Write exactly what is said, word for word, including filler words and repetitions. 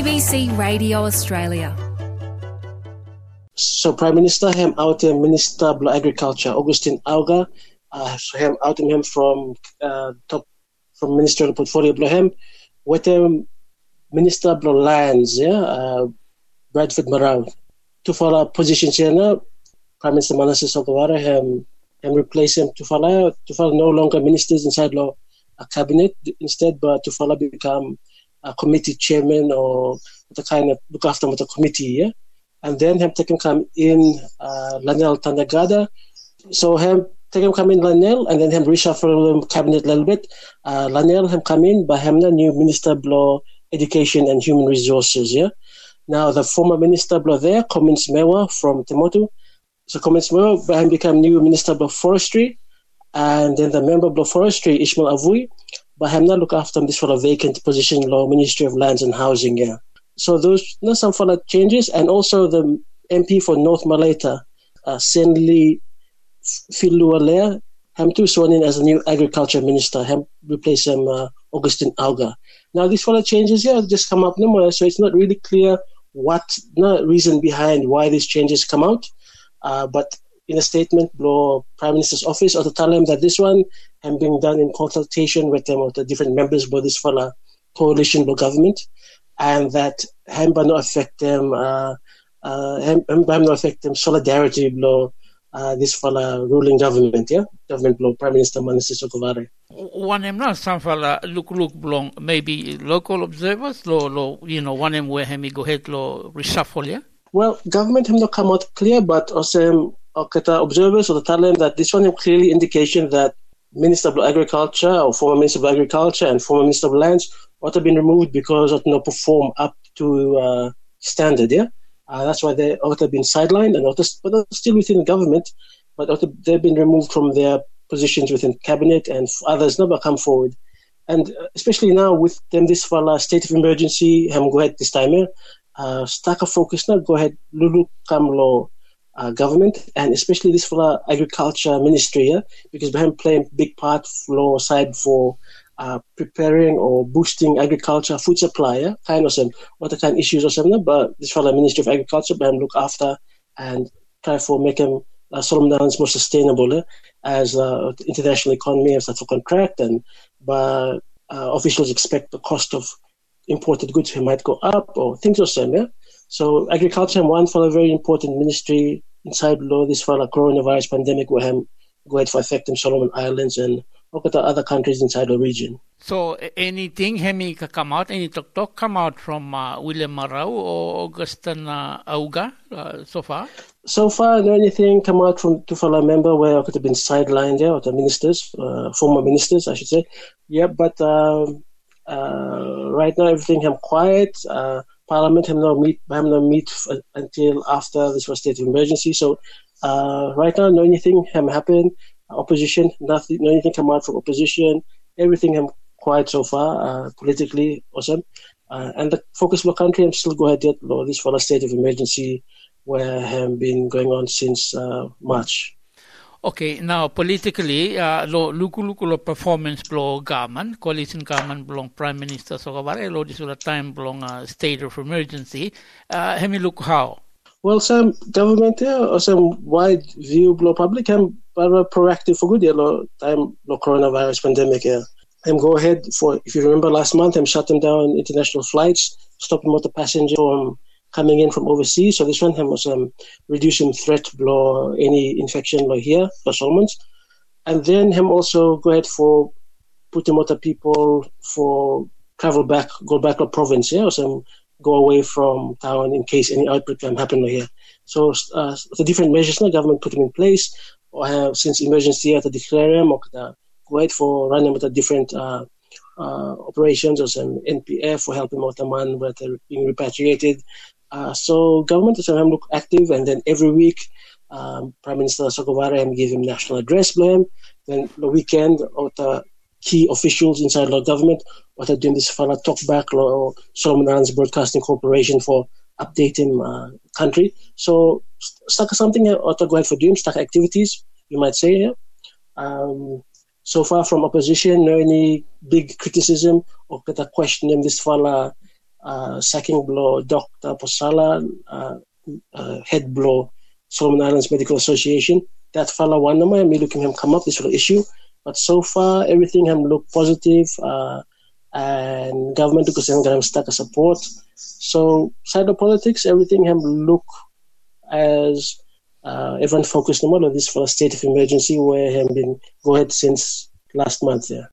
B C Radio Australia. So Prime Minister hem out him Minister of Agriculture Augustine Auga, uh, so hem out him from uh, top from Ministerial Portfolio blo him with him Minister of Lands, yeah, uh, Bradford Marau. To follow positions here now, Prime Minister Manasseh Sogavare him him replace him to follow to follow no longer ministers inside law a cabinet instead, but to follow become a committee chairman or the kind of look after with a committee, yeah. And then him take him come in uh, Lanel Tandagada. So him take him come in Lanel and then him reshuffle him cabinet a little bit. Uh, Lanel him come in, but him the new Minister of Law, Education and Human Resources, yeah. Now the former Minister of Law there, Cummins Mewa from Temotu. So Cummins Mewa, but him become new Minister of Forestry. And then the member of Forestry, Ishmael Avui, but him not look after this for a vacant position in Law, Ministry of Lands and Housing, yeah. So those you know, some further changes, and also the M P for North Malaita, uh, Senli Filualea, him too sworn in as a new agriculture minister. Him replace him uh, Augustine Auga. Now these further changes here yeah, just come up no more, so it's not really clear what no reason behind why these changes come out. Uh, but in a statement, the Prime Minister's office or to tell him that this one has been done in consultation with them or the different members of this further coalition law government. And that him not affect them, uh, uh, him not affect them solidarity below uh, this fella ruling government, yeah, government below Prime Minister Manasseh Sogavare. One em na some fella look look belong maybe local observers, lo lo you know one em where him go ahead lo reshuffle, yeah. Well, government him not come out clear, but also okata observers or tell them that this one him clearly indication that Minister of Agriculture or former Minister of Agriculture and former Minister of Lands ought to have been removed because of no perform up to uh, standard, yeah? Uh, that's why they ought to have been sidelined and ought to, but they're still within the government, but ought to, they've been removed from their positions within cabinet and others never come forward. And especially now with them this fella state of emergency, him go ahead this time here, uh, stack of focus now, go ahead, Lulu Kamlo uh, government, and especially this fella agriculture ministry, yeah? Because they have playing big part flow side for Uh, preparing or boosting agriculture, food supply, yeah? Kind of some what the kind of issues or something, but this for the Ministry of Agriculture, but look after and try for make them uh, Solomons more sustainable eh? as uh, international economy and stuff for contract, and but uh, officials expect the cost of imported goods might go up or things or something. Yeah? So agriculture and one for a very important ministry inside law this for the coronavirus pandemic will have go ahead for affect them Solomon Islands and look at the other countries inside the region. So anything hemi come out, any talk talk come out from uh, William Marau or Augustine uh, Auga uh, so far? So far, no anything come out from Tufala member where I could have been sidelined there, or the ministers, uh, former ministers, I should say. Yeah, but uh, uh, right now everything have quiet. Uh, Parliament have no meet, have no meet f- until after this was state of emergency. So uh, right now, no anything have happened. Opposition, nothing, no anything come out from opposition. Everything have quiet so far, uh, politically awesome. Uh, and the focus of the country, I'm still go ahead yet, this for the state of emergency, where have been going on since uh, March. Okay, now politically, uh, lo luku luku lo performance belong government, coalition government belong Prime Minister Sogavare, lo this time belong uh, state of emergency. Uh, let me look how. Well, some government yeah, or some wide view below public, I'm proactive for good yeah, lo time lo coronavirus pandemic yeah. I'm go ahead for if you remember last month, I'm shutting down international flights, stopping motor passengers from coming in from overseas. So this one was um, reducing threat below any infection below here for Solomons. And then him also go ahead for putting motor people for travel back, go back to province, yeah, or some go away from town in case any outbreak can happen here. So uh, the different measures the government put them in place, or have since emergency at the declare them, or the, go ahead for running with the different uh, uh, operations, or some N P F for helping out the man with being repatriated. Uh, so government is look active, and then every week um, Prime Minister Sogavare give him national address blame. Then the weekend, or the key officials inside the government, what are doing this for a talk back or Solomon Islands Broadcasting Corporation for updating uh, country. So stuck something or to go ahead for doing stuck activities, you might say. Yeah? Um, so far from opposition, no any big criticism or question them this fella uh, sacking blow Doctor Posala, uh, uh, head blow Solomon Islands Medical Association. That fella one number, me looking him come up this little issue. But so far, everything him look positive, uh, and government because him got stuck a support. So side of politics, everything him look as uh, everyone focused on this for a state of emergency where him been go ahead since last month. Yeah.